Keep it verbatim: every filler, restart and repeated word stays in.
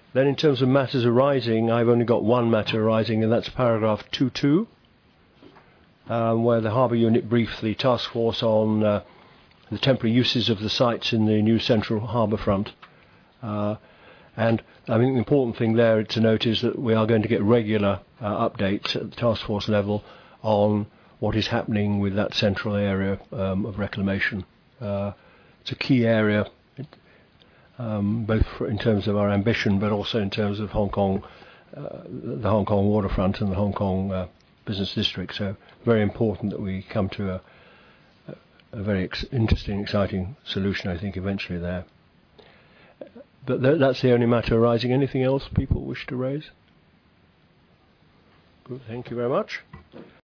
Then in terms of matters arising, I've only got one matter arising, and that's paragraph two point two, um, where the Harbour Unit briefed the task force on uh, the temporary uses of the sites in the new central harbour front. Uh, and I think the important thing there to note is that we are going to get regular uh, updates at the task force level on what is happening with that central area um, of reclamation. Uh, it's a key area, um, both for, in terms of our ambition, but also in terms of Hong Kong, uh, the Hong Kong waterfront and the Hong Kong uh, business district. So very important that we come to a, a very ex- interesting, exciting solution, I think, eventually there. But th- that's the only matter arising. Anything else people wish to raise? Good, thank you very much.